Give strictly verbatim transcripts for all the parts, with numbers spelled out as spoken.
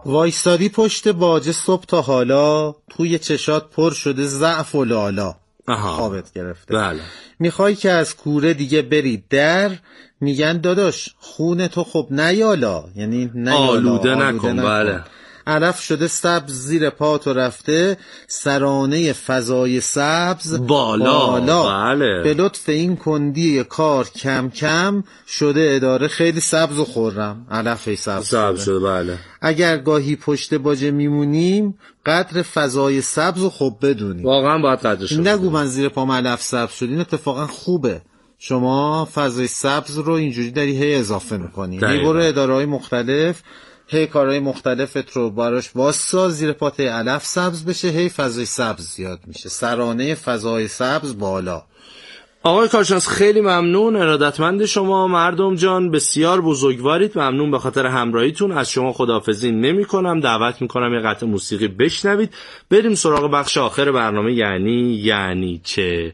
وایستادی پشت باجه صبح تا حالا، توی چشات پر شده ضعف و لالا. آها. خوابت گرفته. بله. میخوای که از کوره دیگه بری در، میگن داداش خون تو خب نیالا، یعنی نیالا، آلوده, آلوده نکن. نکن. بله. علف شده سبز زیر پاتو رفته، سرانه فضای سبز بالا, بالا. بله. به لطف این کندی کار کم کم شده اداره خیلی سبز و خورم. علف سبز, سبز شده. بله. اگر گاهی پشت باجه میمونیم، قدر فضای سبز رو خب بدونیم. واقعا باید قدرش رو نگو من زیر پام علف سبز شد، این اتفاقا خوبه. شما فضای سبز رو اینجوری داری هی اضافه میکنی. هی برو اداره‌های مختلف، هی کارهای مختلفت رو براش واسا، زیر پات علف سبز بشه، هی فضای سبز زیاد میشه، سرانه فضای سبز بالا. آقای کارشناس خیلی ممنون، ارادتمند شما مردم جان، بسیار بزرگوارید. ممنون به خاطر همراهیتون. از شما خداحافظی نمی کنم، دعوت می کنم یه قطعه موسیقی بشنوید. بریم سراغ بخش آخر برنامه، یعنی یعنی چه.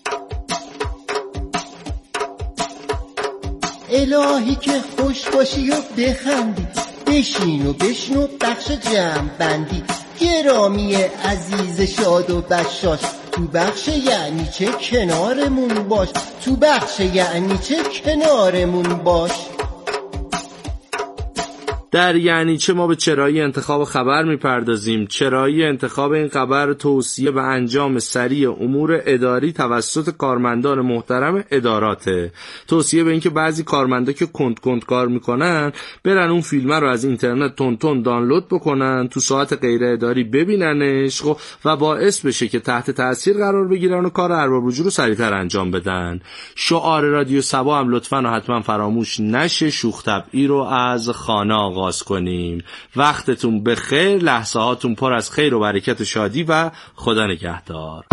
الهی که خوش باشی و بخندی، بشین و بشنو بخش جمع بندی. گرامی عزیز شاد و بشاش، تو بخش یعنی چه کنارمون باش، تو بخش یعنی چه کنارمون باش. در یعنی چه ما به چرایی انتخاب خبر میپردازیم. چرایی انتخاب این خبر توصیه به انجام سریع امور اداری توسط کارمندان محترم اداراته. توصیه به اینکه بعضی کارمندا که کند کند کار میکنن برن اون فیلم رو از اینترنت تون تون دانلود بکنن، تو ساعت غیر اداری ببیننش و باعث بشه که تحت تاثیر قرار بگیرن و کار ارباب رجوع رو سریعتر انجام بدن. شعار رادیو صبا هم لطفاً و حتما فراموش نشه، شوخ طبعی رو از خانه آغاز کنیم. وقتتون بخیر، لحظه هاتون پر از خیر و برکت و شادی و خدا نگهدار.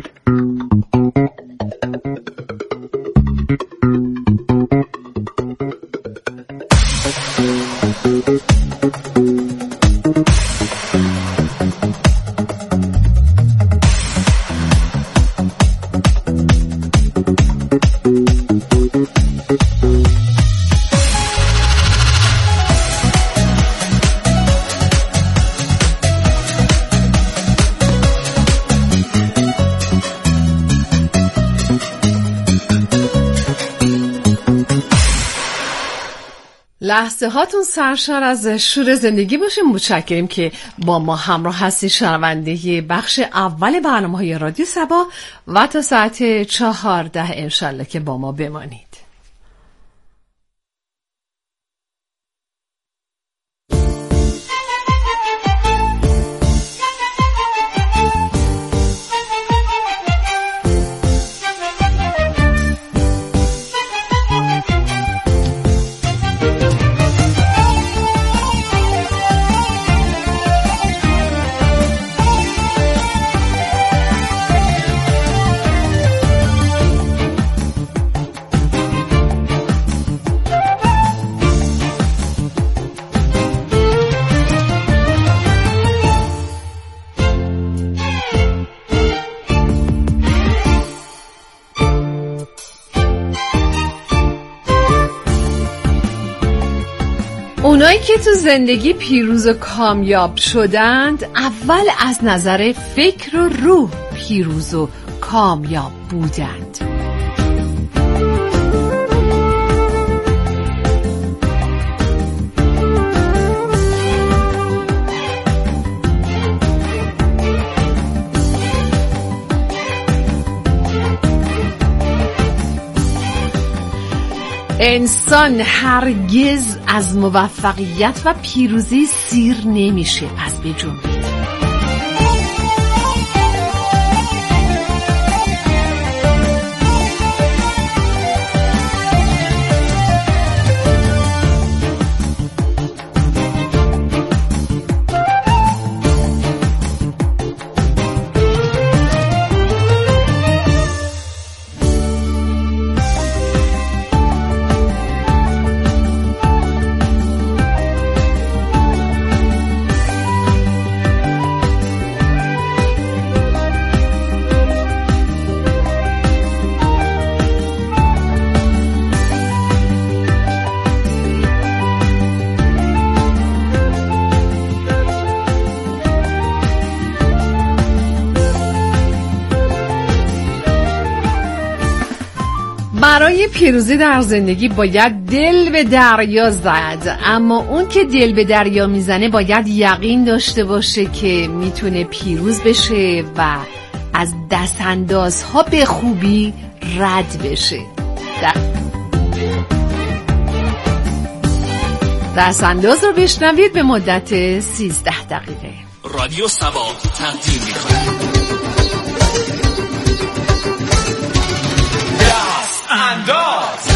لحظه هاتون سرشار از شور زندگی باشه. متشکریم که با ما همراه هستی. شنونده بخش اول برنامه‌های رادیو صبا و تا ساعت چهارده انشالله که با ما بمانید. اونایی که تو زندگی پیروز و کامیاب شدند، اول از نظر فکر و روح پیروز و کامیاب بودند. انسان هرگز از موفقیت و پیروزی سیر نمیشه پس بجنبید. برای پیروزی در زندگی باید دل به دریا زد، اما اون که دل به دریا میزنه باید یقین داشته باشه که میتونه پیروز بشه و از دستاندازها به خوبی رد بشه. دستانداز رو بشنوید به مدت سیزده دقیقه. رادیو سبا تقدیم می‌کنه دستانداز.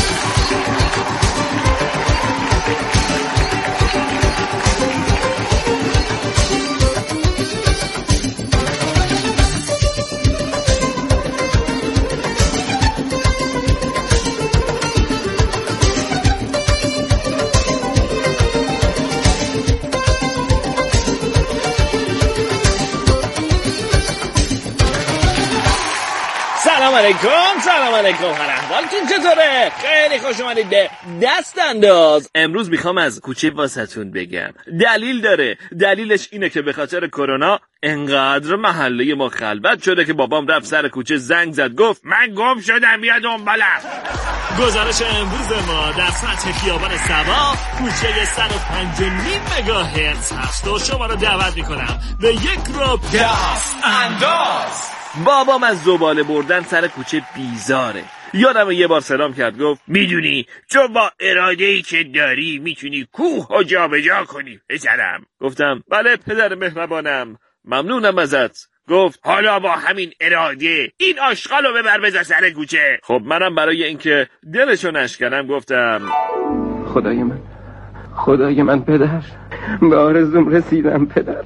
سلام علیکم، سلام علیکم، هر احوالتون چطوره؟ خیلی خوش اومدید به دستانداز. امروز میخوام از کوچه واسهتون بگم. دلیل داره، دلیلش اینه که به خاطر کرونا انقدر محله ما خلوت شده که بابام رفت سر کوچه زنگ زد گفت من گم شدم بیا دنبالم. گزارش امروز ما در سطح خیابان سبا کوچه صد و پنج و نیم مگاهرتز هست و شما رو دعوت میکنم به یک رو دستانداز. بابام از زباله بردن سر کوچه بیزاره. یادم یه بار سلام کرد گفت میدونی چون با اراده‌ای که داری میتونی کوه و جا به جا کنی پسرم. گفتم بله پدر مهربانم، ممنونم ازت. گفت حالا با همین اراده این آشغالو ببر بذار سر کوچه. خب منم برای اینکه دلشو نشکنم گفتم خدای من، خدای من پدر، به آرزوم رسیدم پدر.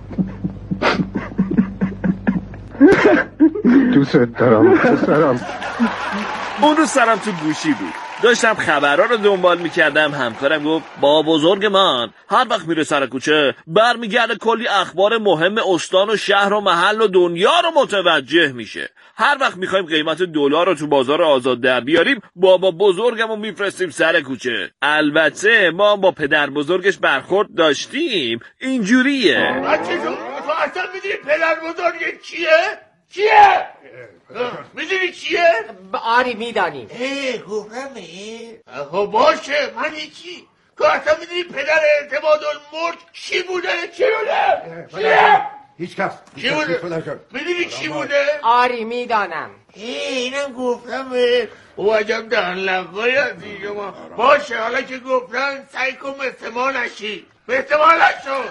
دوست دارم پسرم. اون روز سرم تو گوشی بود، داشتم خبرها رو دنبال میکردم. همکارم گفت با بزرگ من هر وقت میره سر کوچه برمیگرده کلی اخبار مهم استان و شهر و محل و دنیا رو متوجه میشه. هر وقت میخوایم قیمت دلار رو تو بازار آزاد در بیاریم بابا بزرگمو میفرستیم سر کوچه. البته ما با پدر بزرگش برخورد داشتیم. اینجوریه بچه جون تو اصلا میدونی پدر بزرگ کیه؟ کیه؟ میدونی کیه؟ آری میدانیم. اه گفتمه؟ خب باشه من یکی تو اصلا میدونی پدر اعتماد الملک کی بوده؟ کی بوده؟ کیه؟ هیچ کس کی بوده؟ میدونی کی بوده؟ آری میدانم. ای اینم گفتمه او عجب در لقای هستی شما. باشه حالا که گفتن سعی کن مثل ما نشی، مثل ما نشو.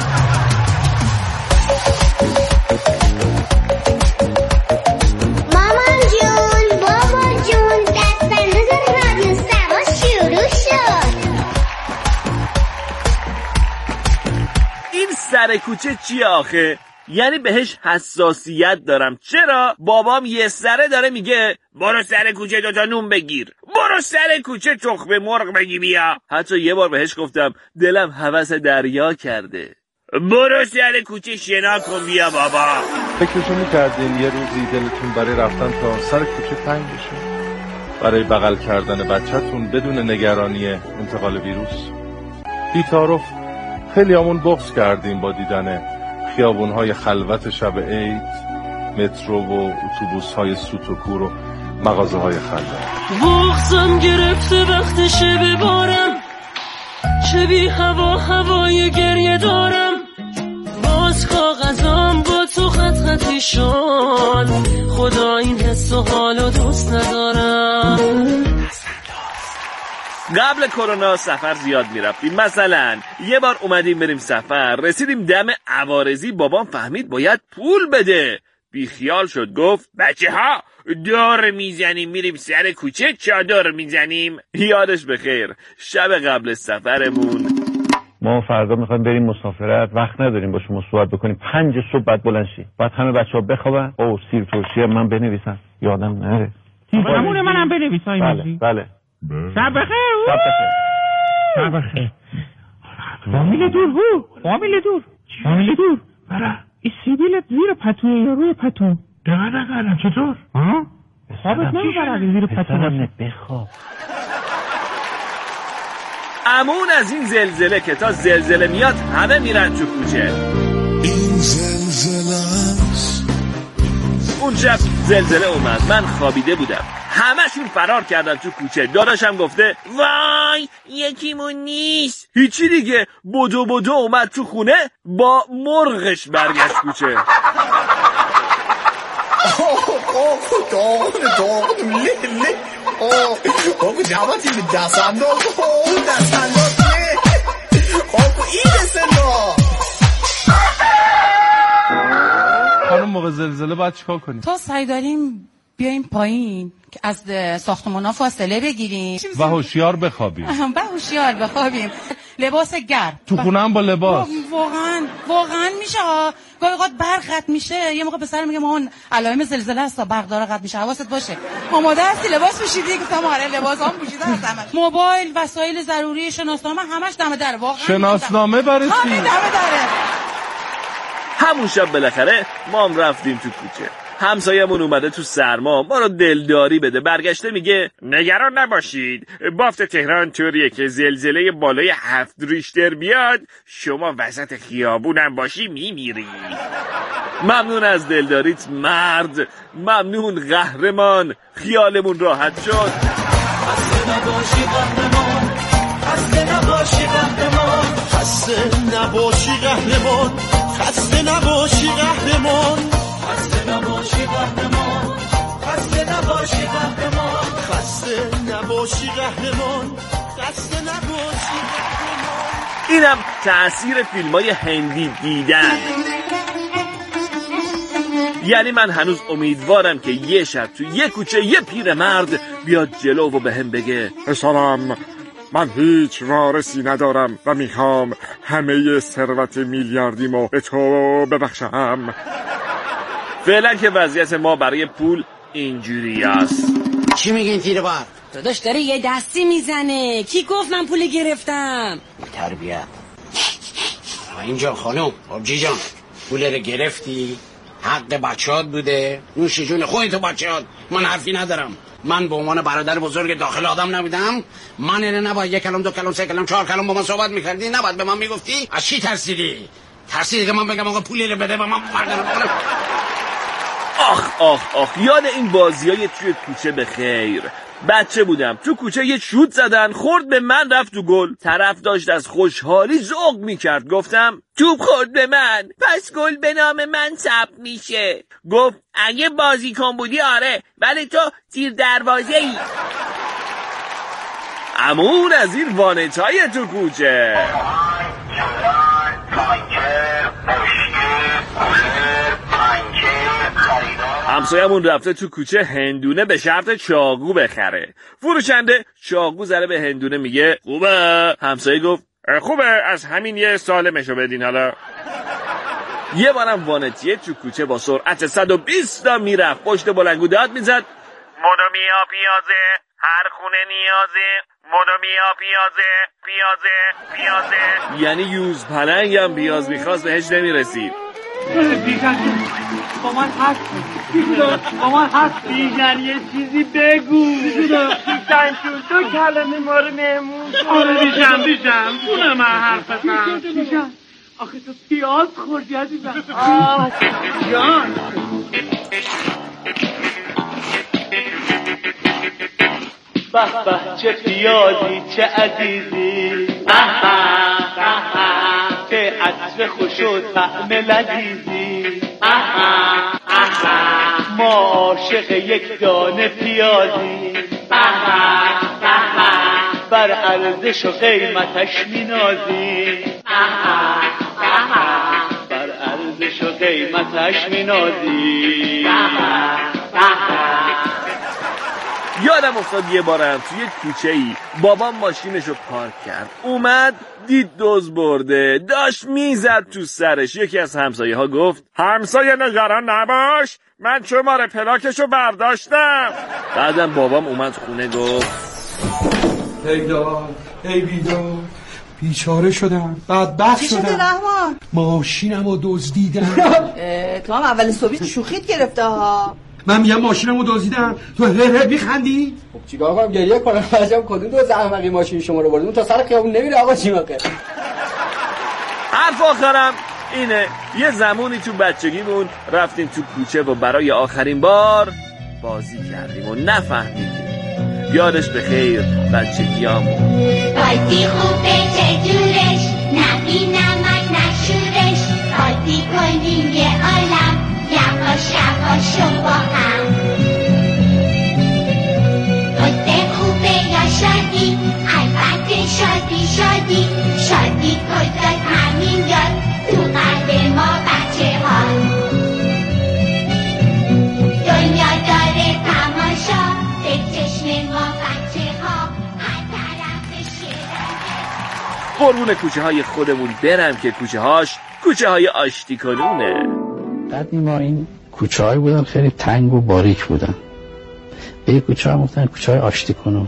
مامان جون بابا جون دستانداز رادیو سبا شروع شد. این سر کوچه چیه آخه؟ یعنی بهش حساسیت دارم. چرا؟ بابام یه سره داره میگه برو سر کوچه دوتا نون بگیر، برو سر کوچه تخم مرغ بگی بیا. حتی یه بار بهش گفتم دلم هوس دریا کرده، برو سر کوچه شنا کن بیا بابا. فکرشو میکردین یه روزی دلتون برای رفتن تا سر کوچه تنگ بشه، برای بغل کردن بچه‌تون بدون نگرانی انتقال ویروس؟ بی‌تعارف خیلی همون بغض کردیم با دیدن خیابون‌های خلوت شب عید، مترو و اتوبوس‌های سوت و کور و مغازه‌های خلوت. بغضم گرفته وقتشه ببارم، چه بی هوا هوای گریه دارم. باز کاغذام با تو خط خطی شد، خدا این حس و حالو دوست ندارم. قبل کرونا سفر زیاد میرفتیم. مثلا یه بار اومدیم بریم سفر، رسیدیم دم عوارضی، بابام فهمید باید پول بده. بی خیال شد گفت بچه ها دور میزنیم میریم سر کوچه چادر میزنیم. یادش بخیر شب قبل سفرمون ما فردا میخوایم بریم مسافرت، وقت نداریم با شما صحبت بکنیم. پنج صبح بعد بلند شی، بعد همه بچه‌ها بخوابن. او سیر ترشی من بنویسم یادم نره. همون منم بنویسای بله بله. شب بخیر. شب بخیر. شب بخیر. فامیل دور هو، فامیل دور، فامیل دور. برا این سیبیلت زیر پتوه یا روی پتو؟ دقیقا نکردم چطور؟ ها؟ خوابت نمیبرد زیر پتو باشه. بخواب. امون از این زلزله که تا زلزله میاد همه میرن تو کوچه. این زلزله است. اون شب زلزله اومد، من خوابیده بودم، همشون فرار کردن تو کوچه. داداشم گفته وای یکیمون نیست. هیچی دیگه، بدو بدو اومد تو خونه با مرغش برگشت کوچه. داغون داغون له له آقا دعوتی به دست انداز دست انداز له آقا این سنا. خانم موقع زلزله باید چیکار کنیم؟ تا سعی داریم بیایم پایین که از ساختمونا فاصله بگیریم و هوشیار بخوابیم. و هوشیار بخوابیم. لباس گرم تو خونه هم با لباس. واقعا واقعا میشه ها. گاهی اوقات برق قطع میشه، یه موقع پسر میگه مامان علائم زلزله هست، برق داره قطع میشه، حواست باشه. آماده هستی لباس پوشیدی؟ گفتم آره لباسام پوشیده هستم. موبایل، وسایل ضروری، شناسنامه همش دم در. واقعا شناسنامه برای چی؟ همین دم دره. همون شب بالاخره ما هم رفتیم تو کوچه. همسایه‌مون اومده تو سرما ما رو دلداری بده. برگشته میگه نگران نباشید، بافت تهران طوریه که زلزله بالای هفت ریشتر بیاد شما وسط خیابونم باشی میمیری. ممنون از دلداریت مرد، ممنون قهرمان. خیالمون راحت شد. خسته نباشی قهرمان، خسته نباشی قهرمان، خسته نباشی قهرمان، خسته نباشی قهرمان، خسته نباشی قهرمان، خسته نباشی قهرمان، خسته نباشی قهرمان، خسته نباشی قهرمان. اینم تأثیر فیلم‌های هندی دیدن. یعنی من هنوز امیدوارم که یه شب تو یه کوچه یه پیرمرد بیاد جلو و به هم بگه سلام، من هیچ وارثی ندارم و میخوام همه ثروت میلیاردیمو به تو ببخشم. فعلا که وضعیت ما برای پول اینجوری است. چی میگین تیر بار؟ داداش داره یه دستی میزنه. کی گفت من پول گرفتم؟ تربیت. اینجا خانم آبجی جان، پول رو گرفتی؟ حق بچه‌هات بوده؟ نوش جون خودت بچه‌هات. من حرفی ندارم. من به عنوان برادر بزرگ داخل آدم نبودم؟ من اینه نباید یک کلم دو کلم سه کلم چهار کلم با من صحبت میکردی؟ نباید به من میگفتی؟ از چی ترسیدی؟ ترسیدی که من بگم آقا پولی رو بده و من بردارم بکنم؟ آخ آخ آخ یاد این بازیای توی کوچه به خیر. بچه بودم تو کوچه یه شوت زدن خورد به من رفت تو گل. طرف داشت از خوشحالی ذوق میکرد. گفتم توپ خورد به من پس گل به نام من ثبت میشه. گفت اگه بازیکن بودی آره ولی تو تیر دروازه ای. امون از این وانتای تو کوچه. همسایمون رفته تو کوچه هندونه به شرط چاقو بخره. فروشنده چاقو زره به هندونه میگه خوبه. همسایه گفت خوبه، از همین یه سالمشو بدین. حالا یه بارم وانتیه تو کوچه با سرعت صد و بیست تا میرفت پشت بلنگو داد میزد مدومیا پیازه، هر خونه نیازه، مدومیا پیازه پیازه پیازه. یعنی یوز پلنگ هم پیاز میخواست بهش نمیرسید. با من هست با من هست بیژن یه چیزی بگو. بیژن چون تو کلمه ما رو مهمون. آره بیژن بیژن بونه من حرفتم. بیژن آخه تو پیاز خوردی عزیزم. آه جان به به چه پیازی چه عزیزی، به به چه عطر خوش و طعم لذیذی، ما عاشق یک دانه پیازی، بر ارزش و قیمتش مینازی، بر ارزش و قیمتش مینازی. یادم افتاد یه بارم توی کوچه ای بابام ماشینشو پارک کرد. اومد دید دزد برده داشت میزد تو سرش. یکی از همسایه ها گفت همسایه نگران نباش من شماره پلاکشو برداشتم. بعدم بابام اومد خونه گفت ای داد ای بیداد بیچاره شدم بدبخت شدم. چی شده رحمان؟ ماشینمو دزدیدن. تو هم اول صبحی شوخیت گرفته ها. من میگم ماشینمو دزدیدن تو هر هر میخندی؟ خب چیکار کنم گریه کنم؟ عجب کدوم دو زحمقی ماشین شما رو بردون تا سر خیابون نمیره آقا چیماقه. حرف آخرم اینه یه زمانی تو بچگیمون رفتیم تو کوچه و برای آخرین بار بازی کردیم و نفهمیدیم یادش به خیر بچگیامون. بازی خوبه چجورش، نبی نمک نشورش، بازی کنیم یه عالم، یواش یواش و با هم. بازی خوبه یا شادی، البته شادی شادی، شادی کجاست همین یاد تو قلب ما بچه ها. دنیا داره تماشا به چشم ما بچه ها، هر طرف شیرانه. قربون کوچه های خودمون برم که کوچه هاش کوچه های آشتی کنونه. قدیما این کوچه های بودن خیلی تنگ و باریک بودن، به یک کوچه ها گفتن کوچه های آشتی کنون.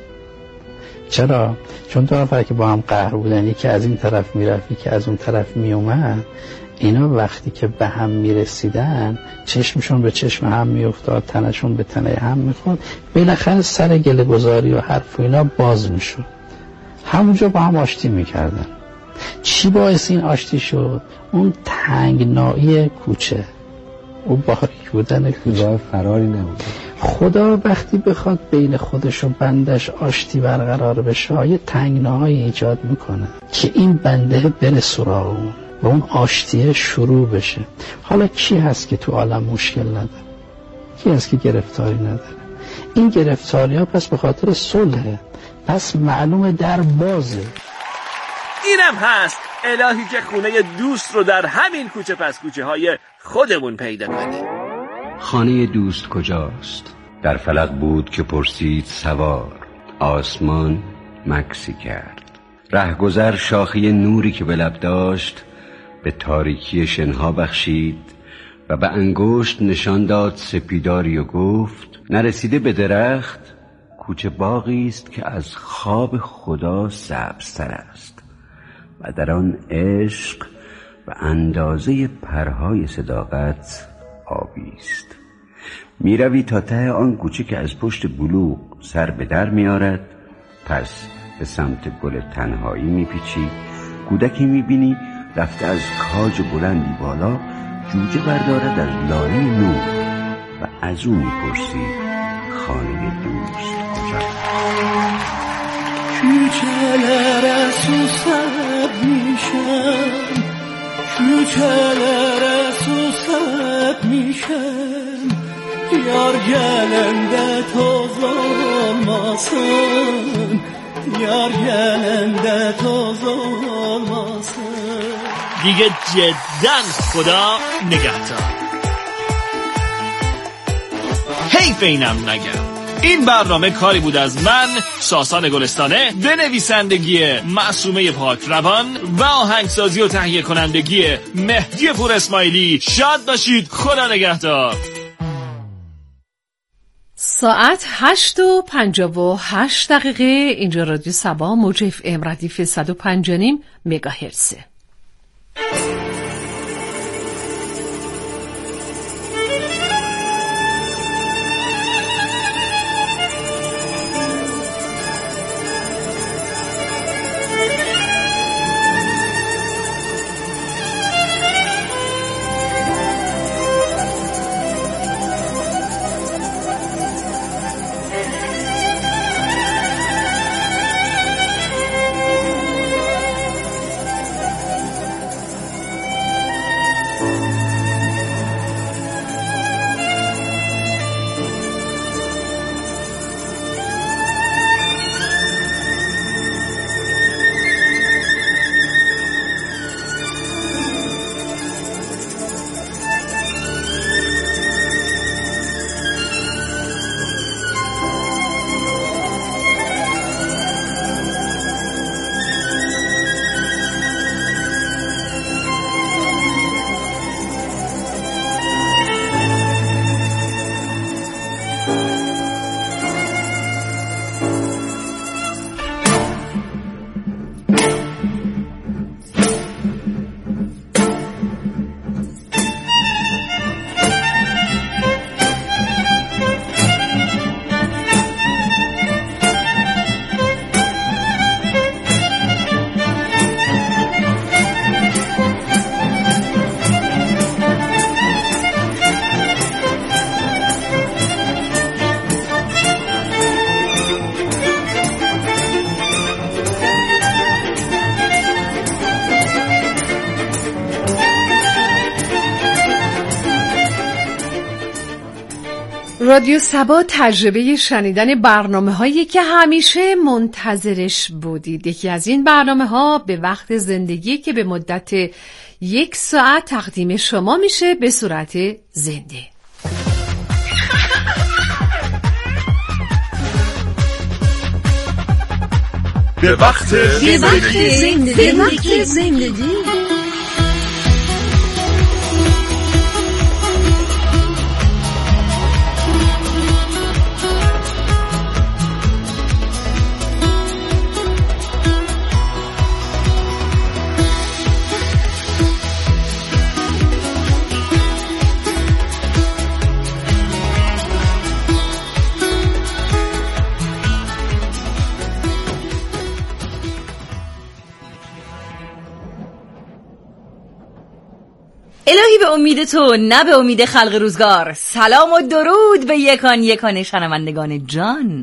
چرا؟ چون دو نفر که با هم قهر بودن، یکی از این طرف میرفت یکی از اون طرف میومد، اینا وقتی که به هم میرسیدن چشمشون به چشم هم میافتاد، تنشون به تنه هم میخورد، بالاخره سر گله گذاری و حرف و اینا باز میشد، همونجا با هم آشتی میکردن. چی باعث این آشتی شد؟ اون تنگنایی کوچه، اون باریک بودن کوچه، فراری نبود. خدا وقتی بخواد بین خودش و بندش آشتی برقرار بشه، یه تنگناهایی ایجاد میکنه که این بنده بره سراغ اون و اون آشتیه شروع بشه. حالا کی هست که تو عالم مشکل نداره؟ کی هست که گرفتاری نداره؟ این گرفتاری ها پس به خاطر صلحه، پس معلومه در بازه. اینم هست الهی که خونه دوست رو در همین کوچه پس کوچه های خودمون پیدا کنه. خانه دوست کجاست؟ در فلک بود که پرسید سوار، آسمان مکسی کرد. رهگذر شاخه نوری که به لب داشت به تاریکی شنها بخشید و به انگشت نشان داد سپیداری و گفت نرسیده به درخت کوچه باغی است که از خواب خدا سبزتر است و در آن عشق و اندازه پرهای صداقت آبی است. می روی تا ته آن کوچه که از پشت بلوغ سر به در می آرد، پس به سمت گل تنهایی می پیچی، کودکی می بینی رفته از کاج بلندی بالا جوجه بردارد از لاله نور و از او می پرسی خانه دوست کجاست؟ کوچه‌لر سوسد میشم، کوچه‌لر سوسد میشم، یار گلنده توز olmasın، یار گلنده توز olmasın. دیگه جداً خدا نگهدار. حیف اینم نگم. این برنامه کاری بود از من ساسان گلستانه به نویسندگی معصومه پاک روان و آهنگسازی و تهیه کنندگی مهدی پور اسماعیلی. شاد باشید، خدا نگهدار. ساعت هشت و پنجاه و هشت دقیقه. اینجا رادیو سبا موج اف ام ردیف صد و پنج و نیم مگاهرتزه. رادیو سبا تجربه شنیدن برنامه هایی که همیشه منتظرش بودید. یکی از این برنامه ها به وقت زندگی که به مدت یک ساعت تقدیم شما میشه به صورت زنده. به وقت زندگی. به وقت زندگی. الهی به امید تو نه به امید خلق روزگار. سلام و درود به یکان یکان شنوندگان جان.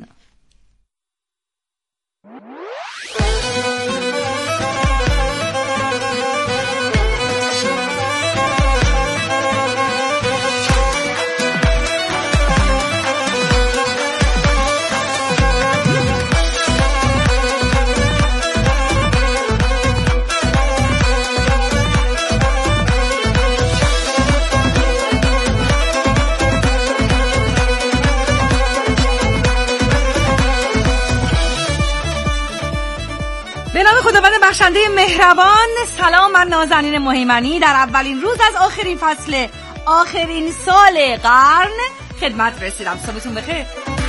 به نام خداوند بخشنده مهربان. سلام، من نازنین مهیمنی در اولین روز از آخرین فصل آخرین سال قرن خدمت رسیدم. صبحتون بخیر.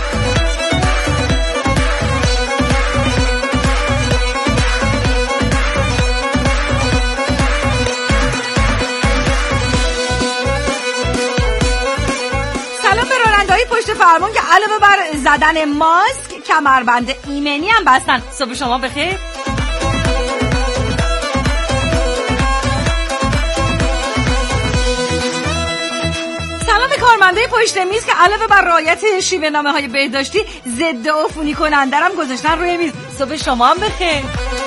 سلام به راننده‌های پشت فرمون که علاوه بر زدن ماسک کمربند ایمنی هم بستن. صبح شما بخیر. کارمندای پشت میز که علاوه بر رعایت شیوه نامه‌های بهداشتی ضد عفونی کننده هم گذاشتن روی میز. صبح شما هم بخیر.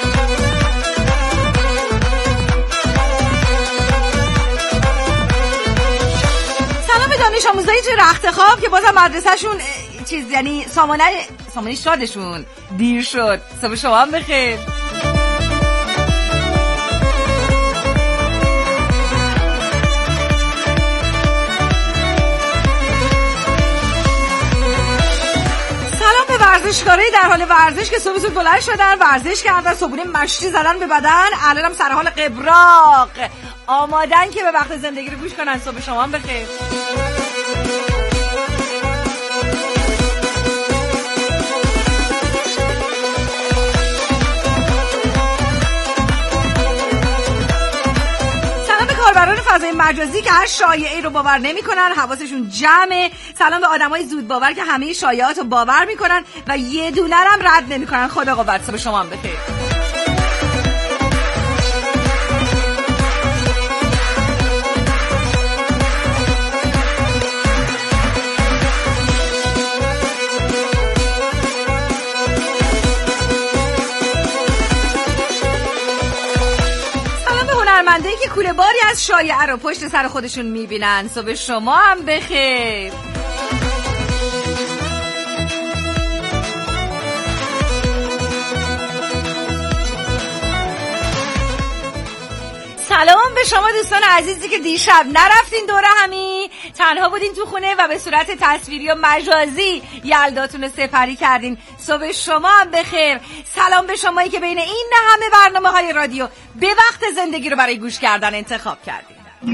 سلام به دانش آموزایی توی رخت خواب که بازم مدرسه‌شون چیز یعنی سامانه سامانه شادشون دیر شد. صبح شما هم بخیر. ورزشکارایی در حال ورزش که صبح زود بلند شدن، ورزش کردن، صبحونه مشتی زدن به بدن، الانم سر حال قبراق آمادن که به وقت زندگی رو گوش کنن. صبح شما هم بخیر. کاربران فضای مجازی که هر شایعه رو باور نمی‌کنن، حواسشون جمعه. سلام به آدمای زود باور که همه شایعات رو باور می‌کنن و یه دونه هم رد نمی‌کنن. خدا قوت. صبح شما هم بخیر. هنرمندایی که کوله باری از شایعه رو پشت سر خودشون میبینن. صبح شما هم بخیر. سلام به شما دوستان عزیزی که دیشب نرفتین دوره همی، تنها بودین تو خونه و به صورت تصویری و مجازی یلداتون رو سپری کردین. صبح شما هم بخیر. سلام به شمایی که بین این همه برنامه های رادیو به وقت زندگی رو برای گوش کردن انتخاب کردین.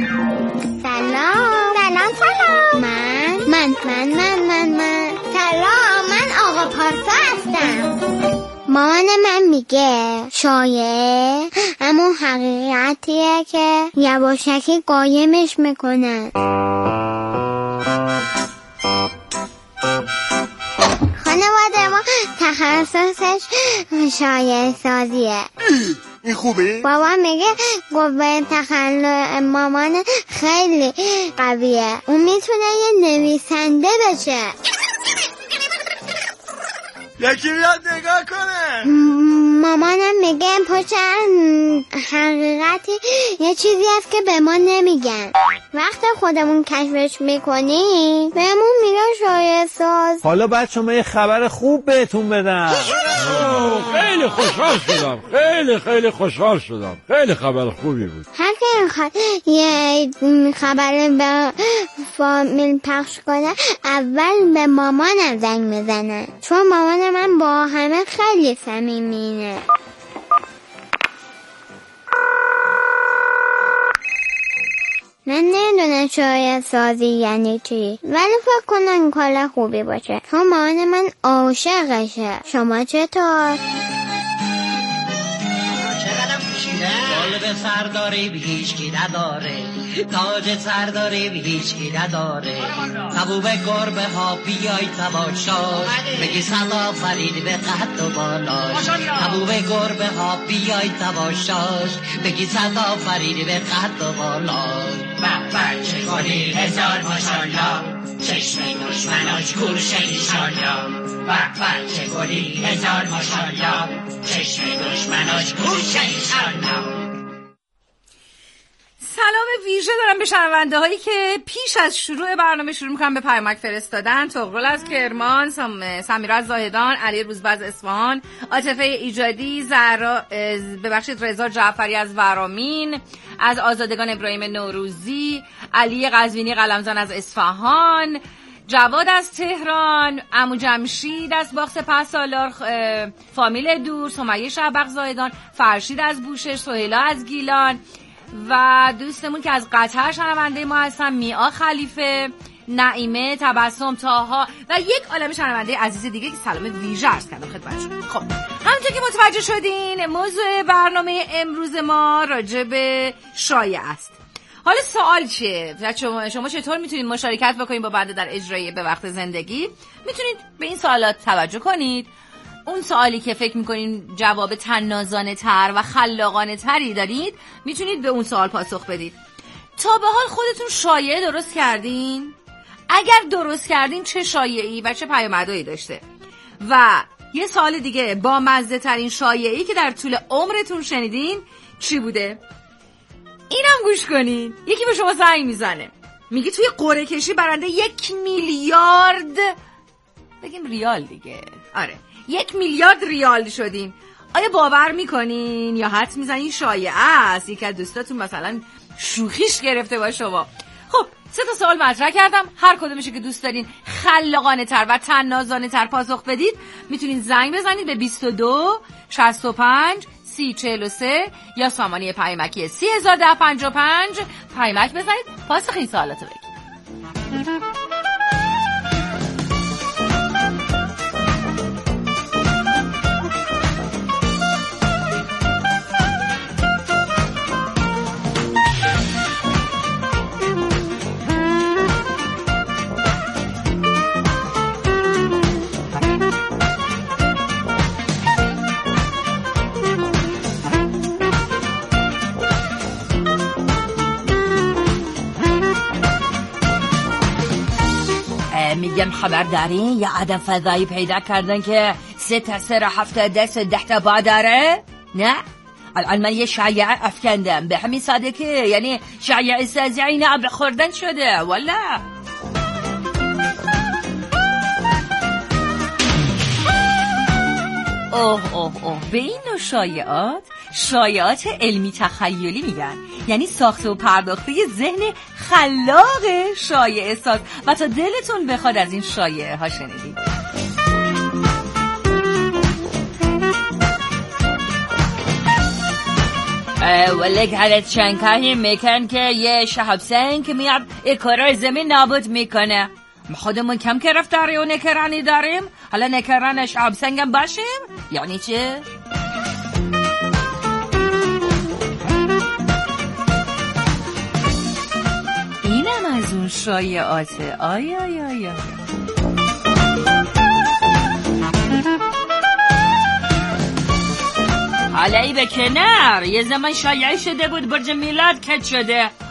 سلام سلام سلام. من من من من من من سلام، من آقا پارسا هستم. مامان من میگه شایعه همون حقیقتیه که یواشکی قایمش میکنن. خانواده ما تخصصش شایعه سازیه. این خوبه؟ بابا میگه قوه تخیل مامان خیلی قویه، اون میتونه یه نویسنده بشه. یکی بیاد نگاه کنه. مامانم میگه پشت حقیقتی یه چیزی هست که به ما نمیگن. وقتی خودمون کشفش میکنیم بهمون میگه شایعه ساز. حالا بچه من یه خبر خوب بهتون بدم. خیلی خوشحال شدم، خیلی خیلی خوشحال شدم، خیلی خبر خوبی بود. هر که میخواد یه خبر به فامیل پخش کنه اول به مامانم زنگ میزنه، چون مامان من با همه خیلی صمیمینه. من نمیدونم شایعه سازی یعنی چی، ولی فکر کنم کار خوبی باشه، چون مامان من عاشقشه. شما چطور؟ قلب سرداری به هیچکی نداره، تاج سرداری به هیچکی نداره. تبوب گربه ها بیای تماشاش، بگی صدا فرید به قد و بالاش. تبوب گربه ها بیای تماشاش، بگی صدا فرید به قد و بالاش. بابا چه گلی هزار ماشالله، چشم دشمناش گوشه ایشالله. بابا چه گلی هزار ماشالله، چشم دشمناش گوشه ایشالله. سلام ویژه دارم به شنونده هایی که پیش از شروع برنامه شروع میکنم به پیامک فرستادن. طغرل از کرمان، سم... سمیرا از زاهدان، علی روزبه از اصفهان، عاطفه ایجادی، زهرا ببخشید رضا جعفری از ورامین، از آزادگان ابراهیم نوروزی، علی قزوینی قلمزن از اصفهان، جواد از تهران، عمو جمشید از باغ سپهسالار، فامیل دور، سمیه شعبق زاهدان، فرشید از بوشهر، سهیلا از گیلان و دوستمون که از قطر شنونده ما هستن، میا خلیفه، نعیمه، تبسم، تاها و یک عالم شنونده عزیز دیگه که سلام ویژه عرض کردم خدمتشون. خب همونطور که متوجه شدین موضوع برنامه امروز ما راجع به شایعه است. حالا سوال چیه؟ شما شما چطور میتونید مشارکت بکنید با بنده در اجرای به وقت زندگی؟ میتونید به این سوالات توجه کنید. اون سوالی که فکر میکنین جواب طنازانه تر و خلاقانه تری دارید میتونید به اون سوال پاسخ بدید. تا به حال خودتون شایعه درست کردین؟ اگر درست کردین چه شایعه‌ای و چه پیامدهایی داشته؟ و یه سوال دیگه، با مزه ترین شایعه‌ای که در طول عمرتون شنیدین چی بوده؟ اینم گوش کنین. یکی به شما زنگ میزنه میگه توی قرعه کشی برنده یک میلیارد بگیم ریال دیگه، آره یک میلیارد ریال شدین. آیا باور میکنین یا حدس میزنین شایعه است؟ یکی از دوستاتون مثلا شوخیش گرفته با شما. خب سه تا سوال مطرح کردم، هر کدومشو که دوست دارین خلاقانه تر و طنازانه تر پاسخ بدید میتونین زنگ بزنید به بیست و دو شصت و پنج سی چهل و سه یا سامانه پیامکی سی هزار ده پنجاه و پنج پیامک بزنید پاسخ این سوالاتو بگید. میگن خبر دارین یه آدم فضایی پیدا کردن که سه تا سه را هفته دست ده تا با داره؟ نه؟ الان من یه شایعه افکندم به همین ساده که یعنی شایعه سازی این آب خوردن شده. والا اوه اوه اوه به این نوع شایعات شایعات علمی تخیلی میگن، یعنی ساخته و پرداخته ذهن خلاق شایعه ساز و تا دلتون بخواد از این شایعه ها شنیدید. ولی حالت شنکایی میکن که یه شهاب سنگ میاد کره زمین نابود میکنه. خودمون کم که رفتاری و نکرانی داریم، حالا نکران شهاب سنگم باشیم؟ یعنی چه؟ اینم از اون شایعاته. آیا آیا آیا حالا ای به کنار، یه زمان شایعه شده بود برج میلاد کج شده.